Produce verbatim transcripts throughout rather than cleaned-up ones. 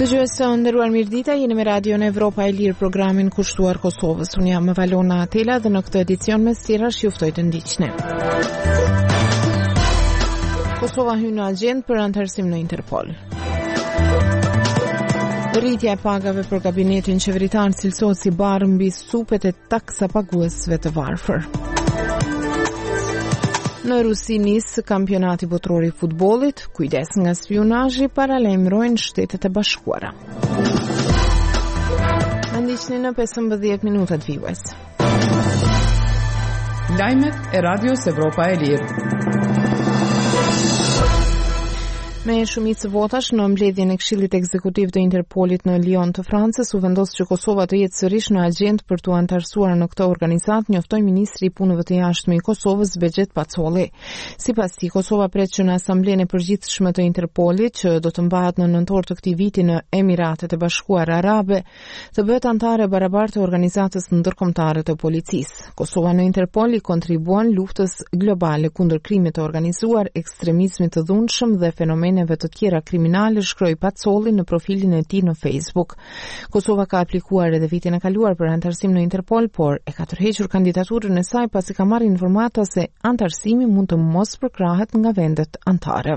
Dëgjues të nderuar, mirëdita, jeni me Radio në Evropa e Lirë, programin kushtuar Kosovës. Unë jam Valona Atela dhe në këtë edicion me sira juftoj të ndiqni. Kosova hyn në agjendë për anëtarësim në Interpol. Rritja e pagave për kabinetin qeveritar cilësohet si barë mbi supet e taksa paguesve të varfër. Në Rusi nis kampionati botror i futbollit, kujdes nga spionazhi, paralajmërojnë Shtetet e Bashkuara. Më ndiqni në pesëmbëdhjetë minutat vijues. Lajmet e Radios Evropa e Lirë. Me shumicë votash në mbledhjen e Këshillit Ekzekutiv të Interpolit në Lyon të Francës, u vendos që Kosova të jetë sërish në agjendë për të anëtarësuar në këtë organizatë, njoftoi ministri i punëve të jashtme i Kosovës, Begjet Pacolli. Sipas tij, Kosova pret që në Asamblenë e Përgjithshme të Interpolit, që do të mbahet në nëntor të këtij viti në Emiratet e Bashkuara Arabe, të bëhet anëtare barabartë e organizatës ndërkombëtare të policisë. Kosova në Interpol i kontribuon luftës globale kundër krimit të organizuar, ekstremizmit të dhunshëm dhe fenomeneve të tjera kriminale, shkroi Pacolli në profilin e tij në Facebook. Kosova ka aplikuar edhe vitin e kaluar për anëtarësim në Interpol, por e ka tërhequr kandidaturën e saj pasi ka marrë informata se anëtarësimi mund të mos përkrahet nga vendet anëtare.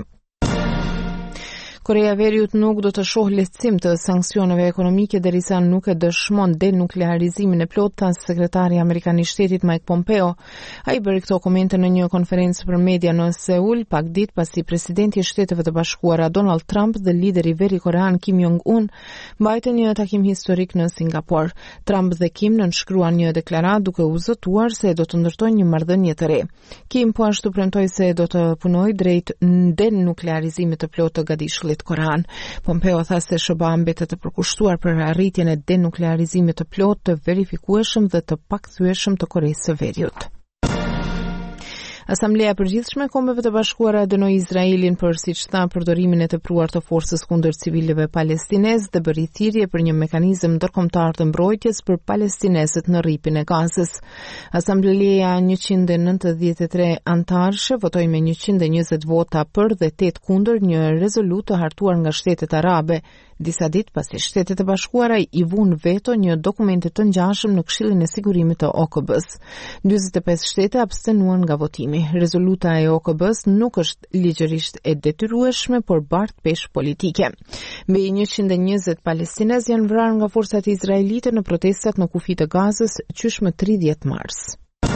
Korea e Veriut nuk do të shohë lehtësim të sanksioneve ekonomike derisa nuk e dëshmon denuklearizimin e plotë, tha sekretari amerikan i shtetit Mike Pompeo. Ai bëri këto komente në një konferencë për media në Seul, pak ditë pasi presidenti i Shteteve të Bashkuara Donald Trump dhe lideri veri-korean Kim Jong-un mbajtën një takim historik në Singapur. Trump dhe Kim nënshkruan një deklaratë duke u zëtuar se do të ndërtojnë një marrëdhënie të re. Kim po ashtu premtoi se do të punojë drejt denuklearizimit të plotë të gatishullit Koran. Pompeo tha se S B A mbetet të përkushtuar për arritjen e denuklearizimit të plotë, të verifikueshëm dhe të pakthyeshëm të Koresë së Veriut. Asamblea e Përgjithshme e Kombeve të Bashkuara dënoi Izraelin për, siç tha, përdorimin e tepruar të forcës kundër civilëve palestinezë dhe bëri thirrje për një mekanizëm ndërkombëtar të mbrojtjes për palestinezët në rripin e Gazës. Asamblea njëqind e nëntëdhjetë e tre anëtarësh votoi me njëqind e njëzet vota për dhe tetë kundër një rezolutë të hartuar nga Shtetet Arabe, disa ditë pasi Shtetet e Bashkuara i vunë veto një dokumenti të ngjashëm në Këshillin e Sigurimit të O K B-s. njëzet e pesë shtete abstenuan nga votimi. Rezoluta e O K B-s nuk është ligjërisht e detyrueshme, por bart peshë politike. Mbi njëqind e njëzet palestinezë janë vrarë nga forcat izraelite në protestat në kufi të Gazës qysh më tridhjetë mars.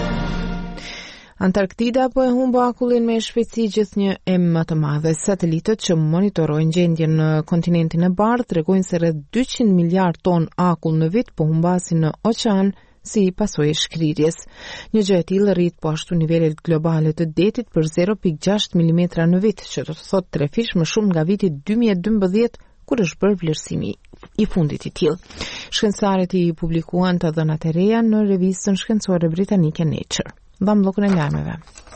Antarktida po e humb akullin me shpejtësi gjithnjë e më të madhe. Satelitët që monitorojnë gjendjen në kontinentin e bardhë tregojnë se rreth dyqind miliard ton akull në vit po humbasin në oqean si pasojë e shkrirjes. Një gjë e tillë rrit po ashtu nivelet globale të detit për zero pikë gjashtë milimetra në vit, që do të thotë tre fish më shumë nga viti dy mijë e dymbëdhjetë, kur është bërë vlerësimi i fundit i tillë. Shkencëtarët i publikuan të dhënat e reja në revistën shkencore britanike Nature. Mbam bllokun e lajmeve.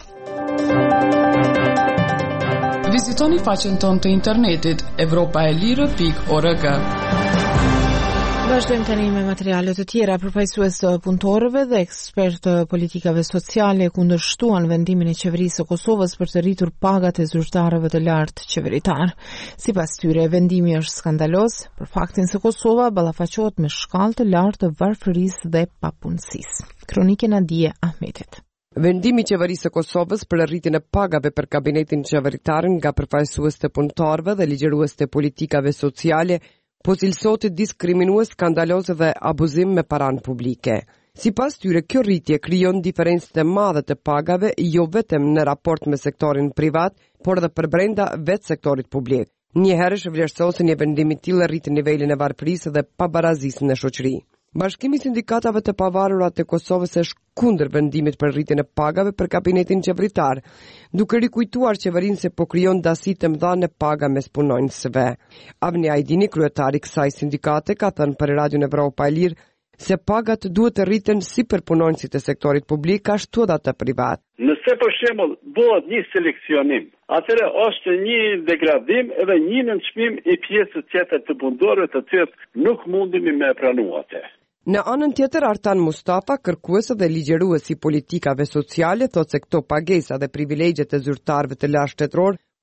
Vizitoni faqen tonë të internetit evropaelire pikë org. Vazhdojmë tani me materiale të tjera. Përfaqësues të punëtorëve dhe ekspertë të politikave sociale kundërshtuan vendimin e qeverisë së Kosovës për të rritur pagat e zyrtarëve të lartë qeveritar. Sipas tyre, vendimi është skandaloz për faktin se Kosova ballafaqohet me shkallë të lartë të varfërisë dhe papunësisë. Kronikën e Nadije Ahmetit. Vendimi i qeverisë së Kosovës për rritjen e pagave për kabinetin qeveritar nga përfaqësues të punëtorëve dhe ligjërues të politikave sociale po cilësohet diskriminues, skandaloz dhe abuzim me paranë publike. Sipas tyre, kjo rritje krijon diferencë të madhe të pagave jo vetëm në raport me sektorin privat, por edhe për brenda vetë sektorit publik. Njëherësh vlerësohet se një vendim i tillë rrit nivelin e varfërisë dhe pabarazisë në shoqëri. Bashkimi i sindikatave të pavarura të Kosovës është kundër vendimit për rritjen e pagave për kabinetin qeveritar, duke rikujtuar qeverinë se po krijon dasi të mëdha në paga mes punonjësve. Avni Ajdini, kryetari i kësaj sindikate, ka thënë për Radion Evropa e Lirë se pagat duhet të rriten si për punonjësit e sektorit publik ashtu edhe të privat. Nëse për shembull bëhet një seleksionim, atëherë është një degradim edhe një nënçmim i pjesës tjetër të punëtorëve të cilët nuk mundemi me pranuar atë. Në anën tjetër, Artan Mustafa, kërkues dhe ligjërues i politikave sociale, thotë se këto pagesa dhe privilegjet e zyrtarëve të lartë shtetëror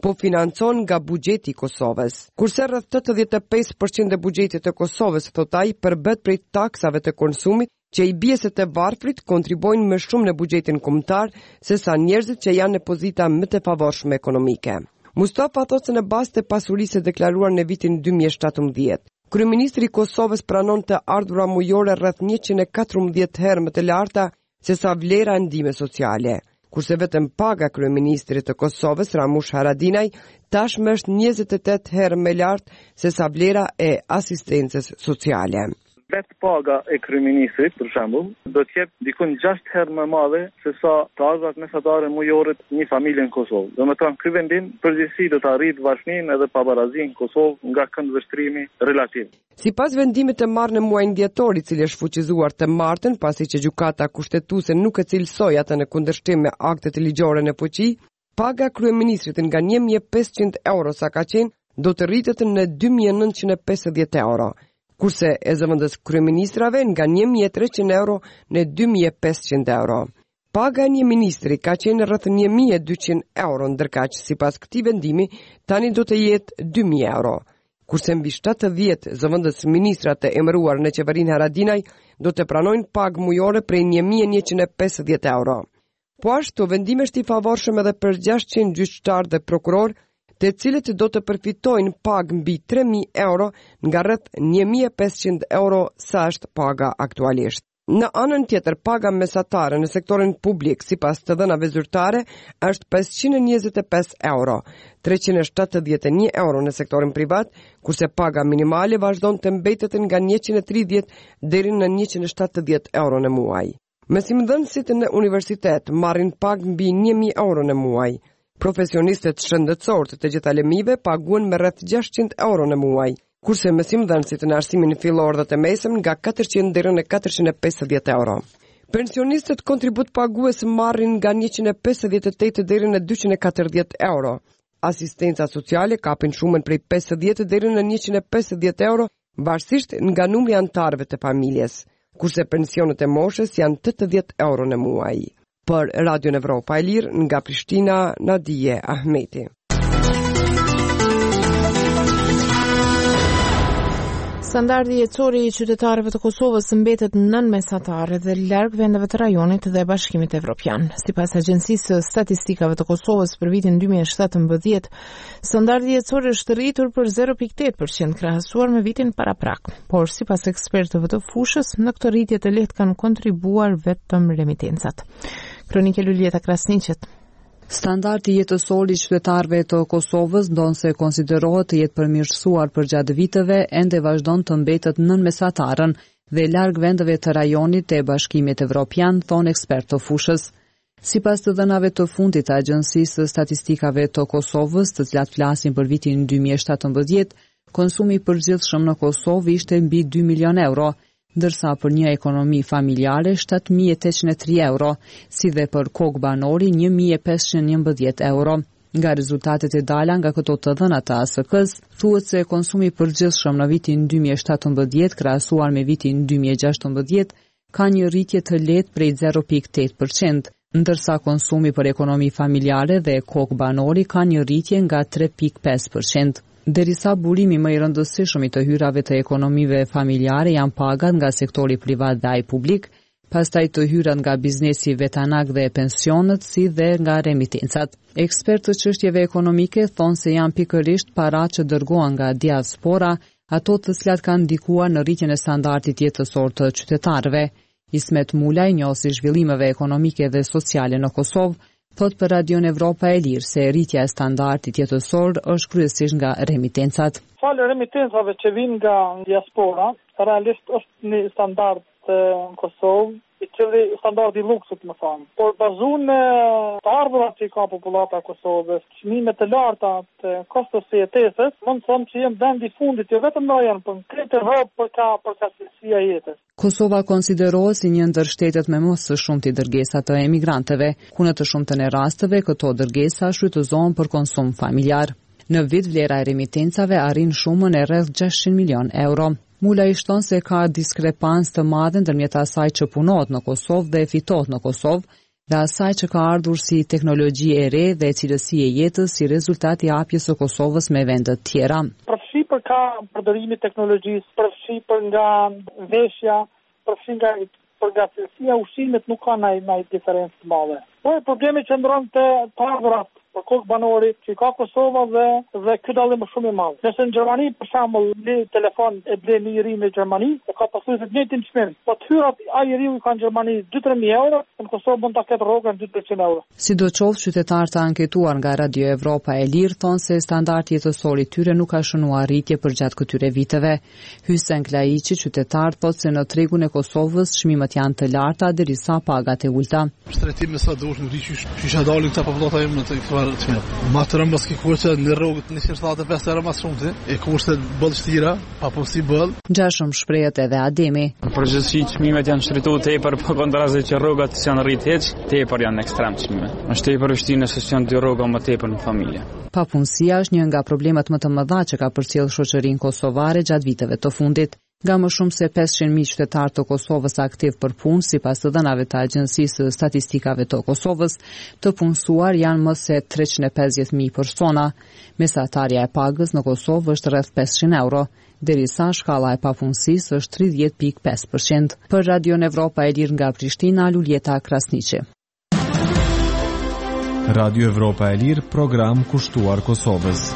po financon nga buxheti i Kosovës. Kurse rreth tetëdhjetë e pesë përqind e buxhetit të Kosovës, thot ai, përbet prej taksave të konsumit, që i bieset e varfrit kontribojnë më shumë në buxhetin kombëtar se sa njerëzit që janë në pozita më të favorshme ekonomike. Mustafa thot se në bazë të pasurisë së deklaruar në vitin dy mijë e shtatëmbëdhjetë, kryeministri i Kosovës pranon të ardhura mujore rreth njëqind e katërmbëdhjetë herë më të larta se sa vlera e ndihmës sociale, kurse vetëm paga kryeministrit të Kosovës Ramush Haradinaj tashmë është njëzet e tetë herë më lartë se sa vlera e asistencës sociale. Vetë paga e kryeministrit, për shembull, do të jetë dikun gjashtë herë më madhe se sa të ardhurat mesatare mujore të një familje në Kosovë. Domethënë, ky vendim përgjithësi do të arrijë bashkëninë edhe pabarazinë në Kosovë nga këndvështrimi relativ. Sipas vendimit të marrë në muajin dhjetor, i cili është fuqizuar të martën, pasi që gjykata kushtetuese nuk e cilësoi atë në kundërshtim me aktet ligjore në fuqi, paga kryeministrit nga një mijë e pesëqind euro sa ka qenë do të rritet në dy mijë e nëntëqind e pesëdhjetë euro. Kurse e zëvendës kryeministrave nga një mijë e treqind euro në dy mijë e pesëqind euro. Paga e një ministri ka qenë rreth një mijë e dyqind euro, ndërkaq sipas këtij vendimi tani do të jetë dy mijë euro. Kurse mbi shtatëdhjetë zëvendës ministra të emëruar në qeverinë Haradinaj do të pranojnë pagë mujore prej një mijë e njëqind e pesëdhjetë euro. Po ashtu vendimi është i favorshëm edhe për gjashtëqind gjyqtarë dhe prokurorë, të cilët do të përfitojnë pagë mbi tre mijë euro nga rreth një mijë e pesëqind euro sa është paga aktualisht. Në anën tjetër, paga mesatare në sektorin publik sipas të dhënave zyrtare është pesëqind e njëzet e pesë euro, treqind e shtatëdhjetë e një euro në sektorin privat, kurse paga minimale vazhdon të mbetet nga njëqind e tridhjetë deri në njëqind e shtatëdhjetë euro në muaj. Mësimdhënësit në universitet marrin pagë mbi një mijë euro në muaj. Profesionistët shëndetësor të gjitha lemive paguhen me rreth gjashtëqind euro në muaj, kurse mësimdhënësit në arsimin fillor dhe të mesëm nga katërqind deri në katërqind e pesëdhjetë euro. Pensionistët kontribut pagues marrin nga njëqind e pesëdhjetë e tetë deri në dyqind e katërdhjetë euro. Asistenca sociale kapin shumën prej pesëdhjetë deri në njëqind e pesëdhjetë euro, varësisht nga numri antarëve të familjes, kurse pensionet e moshës janë tetëdhjetë euro në muaj. Për Radio Evropa e Lirë, nga Prishtina, Nadije Ahmeti. Standardi jetësori i qytetarëve të Kosovës mbetet nënmesatar dhe larg vendeve të rajonit dhe Bashkimit Evropian. Sipas Agjencisë së Statistikave të Kosovës për vitin dy mijë e shtatëmbëdhjetë, standardi jetësor është rritur për zero pikë tetë përqind krahasuar me vitin paraprak. Por sipas ekspertëve të fushës, në këtë rritje të lehtë kanë kontribuar vetëm remitencat. Kronike Lulieta Krasniqet. Standardi jetësor i qytetarëve të Kosovës, ndonse konsiderohet të jetë përmirësuar përgjatë viteve, ende vazhdon të mbetet nënmesatarën dhe larg vendeve të rajonit e Bashkimit Evropian, thonë ekspertë të fushës. Sipas të dhënave të fundit të Agjencisë së Statistikave të Kosovës, të cilat flasin për vitin dy mijë e shtatëmbëdhjetë, konsumi i përgjithshëm në Kosovë ishte mbi dy milion euro, ndërsa për një ekonomi familjare shtatë mijë e tetëqind e tri euro, si dhe për kokë banori një mijë e pesëqind e njëmbëdhjetë euro. Nga rezultatet e dala nga këto të dhëna të A S K-s, thuhet se konsumi i përgjithshëm në vitin dy mijë e shtatëmbëdhjetë krahasuar me vitin dy mijë e gjashtëmbëdhjetë ka një rritje të lehtë prej zero pikë tetë përqind, ndërsa konsumi për ekonomi familjare dhe kokë banori ka një rritje nga tre pikë pesë përqind. Derisa burimi më i rëndësishëm i të hyrave të ekonomive familjare janë pagat nga sektori privat dhe ai publik, pastaj të hyrat nga biznesi vetanak dhe pensionet, si dhe nga remitencat. Ekspertë të çështjeve ekonomike thonë se janë pikërisht para që dërgohen nga diaspora, ato të cilat kanë ndikuar në rritjen e standardit jetësor të qytetarëve. Ismet Mulaj, njohësi zhvillimeve ekonomike dhe sociale në Kosovë, thot për Radion Evropa e Lirë se rritja e standardit jetësor është kryesisht nga remitencat. Falë remitencave që vinë nga diaspora, realisht është një standard në Kosovë, i cili standardi i luksit, më thonë. Por bazuar në të ardhurat që ka popullata e Kosovës, çmimet të larta të kostos së jetesës, mund të thonë që janë vendi i fundit, jo vetëm në rajon, por në këtë Evropë për ka për cilësia e jetës. Kosova konsiderohet si një ndër shtetet me më së shumti dërgesa të emigrantëve, ku në të shumtën e rasteve këto dërgesa shfrytëzohen për konsum familjar. Në vit vlera e remitencave arrin shumën e rreth gjashtëqind milion euro. Mula i shton se ka diskrepancë të madhe ndërmjet asaj që punohet në Kosovë dhe fitohet në Kosovë, dhe asaj që ka ardhur si teknologji e re dhe cilësi e jetës si rezultat i hapjes së Kosovës me vende të tjera. Përfshipër ka përdorimi i teknologjisë, përfshipër nga veshja, përfshipër nga për nga cilësia ushqimit nuk ka ndaj ndaj diferencë të madhe. Po problemi qëndron te të ardhurat për kokë banori që ka Kosova dhe dhe ky dallim është shumë i madh. Nëse në Gjermani për shembull një telefon e blen një iri në Gjermani, e ka pasur të njëjtin çmim. Po të hyrat ai iriu ka në Gjermani dy tre mijë euro, në Kosovë mund ta ketë rrogën dy tre qind euro. Sidoqoftë, qytetarët të anketuar nga Radio Evropa e Lirë thonë se standardi jetësor i tyre nuk ka shënuar rritje përgjatë këtyre viteve. Hysen Klaiçi, qytetar, thotë se në tregun e Kosovës çmimet janë të larta derisa pagat e ulta. Shtrejtimi sa duhet në rriqysh, që isha dalin këta popullata im në të këfarë të mirë. Ma të rëmbës ki kurse në rrugët një qërëtat e pesë euro mas shumë të, e kurse bëllë shtira, pa po si bëllë. Gjashëm shprehet edhe Ademi. Në përgjithësi çmimet janë shtritu tepër, po kontrazi që rrugat janë rrit hiç, tepër janë ekstrem çmimet. Është tepër vështirë nëse janë dy rruga më tepër në familje. Papunësia është një nga problemet më të mëdha që ka përcjell shoqërinë kosovare gjatë viteve të fundit. Nga më shumë se pesëqind mijë qytetarë të Kosovës aktiv për punë, sipas të dhënave të Agjencisë së Statistikave të Kosovës, të punësuar janë më se treqind e pesëdhjetë mijë persona. Mesatarja e pagës në Kosovë është rreth pesëqind euro, derisa shkalla e papunësisë është tridhjetë pikë pesë përqind. Për Radion Evropa e Lirë nga Prishtina, Luljeta Krasniqi. Radio Evropa e Lirë, program kushtuar Kosovës.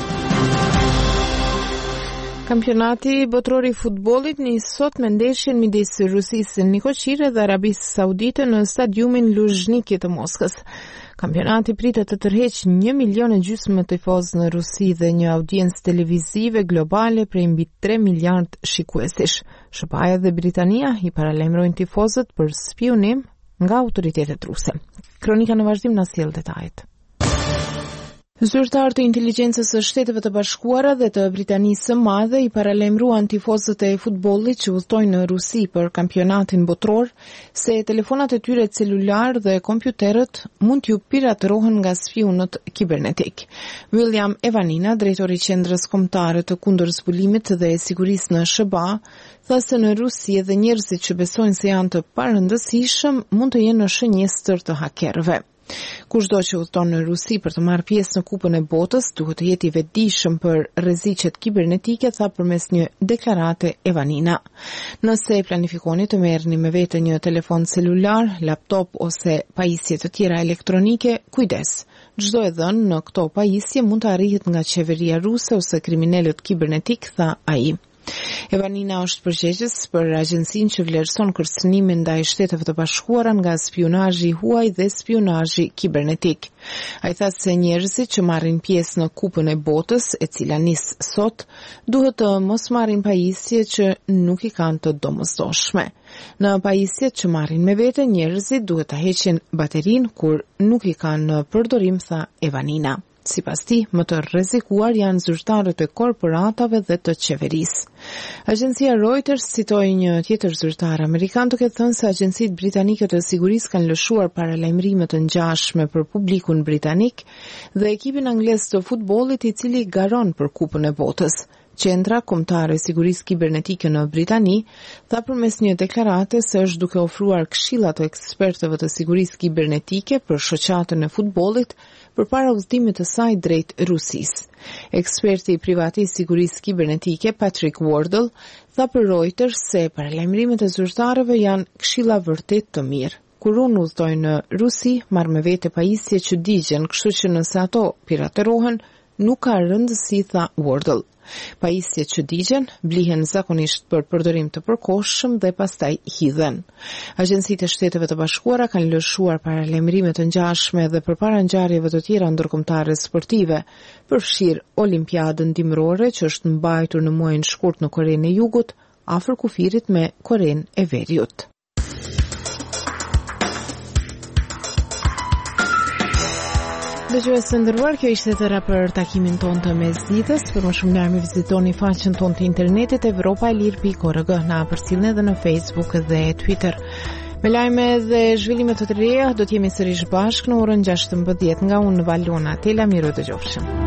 Kampionati botror i futbollit nis sot me ndeshjen midis Rusisë në Nikoqire dhe Arabisë Saudite në stadiumin Luzhniki të Moskës. Kampionati pritet të tërheqë një milion e gjysmë tifozë në Rusi dhe një audiencë televizive globale prej mbi tre miliard shikuesish. S B A-ja dhe Britania i paralemrojnë tifozët për spionim nga autoritetet ruse. Kronika në vazhdim na sjell detajet. Zyrtar të inteligjencës së Shteteve të Bashkuara dhe të Britanisë së Madhe i paralajmëruan tifozët e futbollit që udhtojnë në Rusi për kampionatin botror se telefonat e tyre celular dhe kompjuterët mund t'ju piratërohen nga spionët kibernetik. William Evanina, drejtori i Qendrës Kombëtare të Kundërzbulimit dhe Sigurisë në S B A, tha se në Rusi edhe njerëzit që besojnë se janë të parëndësishëm mund të jenë në shënjestër të hakerëve. Kushdo që udhton në Rusi për të marrë pjesë në Kupën e Botës duhet të jetë i vetëdijshëm për rreziqet kibernetike, tha përmes një deklarate Evanina. Nëse planifikoni të merrni me vete një telefon celular, laptop ose pajisje të tjera elektronike, kujdes. Çdo e dhënë në këto pajisje mund të arrihet nga qeveria ruse ose kriminalët kibernetik, tha ai. Evanina është përgjegjës për agjencinë që vlerëson kërcënimin ndaj Shteteve të Bashkuara nga spionazhi huaj dhe spionazhi kibernetik. Ai tha se njerëzit që marrin pjesë në Kupën e Botës, e cila nis sot, duhet të mos marrin pajisje që nuk i kanë të domosdoshme. Në pajisjet që marrin me vete, njerëzit duhet të heqin baterinë kur nuk i kanë në përdorim, tha Evanina. Sipas tij, më të rrezikuar janë zyrtarët e korporatave dhe të qeverisë. Agjencia Reuters citoi një tjetër zyrtar amerikan duke thënë se agjencitë britanike të sigurisë kanë lëshuar paralajmërime të ngjashme për publikun britanik dhe ekipin anglez të futbollit i cili garon për Kupën e Botës. Qendra Kombëtare e Sigurisë Kibernetike në Britani tha përmes një deklarate se është duke ofruar këshilla të ekspertëve të sigurisë kibernetike për shoqatën e futbollit përpara udhëtimit të saj drejt Rusisë. Eksperti i privatisë sigurisë kibernetike Patrick Wardle tha për Reuters se paralajmërimet e zyrtarëve janë këshilla vërtet të mirë. Kur unë udhtoj në Rusi, marr me vete pajisje që digjen, kështu që nëse ato piraterohen, nuk ka rëndësi, tha Wardle. Pajisjet që digjen blihen zakonisht për përdorim të përkohshëm dhe pastaj hidhen. Agjencitë e Shteteve të Bashkuara kanë lëshuar paralajmërime të ngjashme dhe përpara ngjarjeve të tjera ndërkombëtare sportive, përfshir Olimpiadën dimrore që është mbajtur në muajin shkurt në Korenë e Jugut, afër kufirit me Korenë e Veriut. Dëgjues të nderuar, kjo ishte tëra për takimin tonë të mesditës. Për më shumë lajme vizitoni faqen tonë të internetit evropa e lirë pikë org, na përcjellni edhe në Facebook dhe Twitter. Me lajme dhe zhvillime të reja do të jemi sërish bashkë në orën gjashtëmbëdhjetë nga unë Valona Tela, miru dëgjofshëm.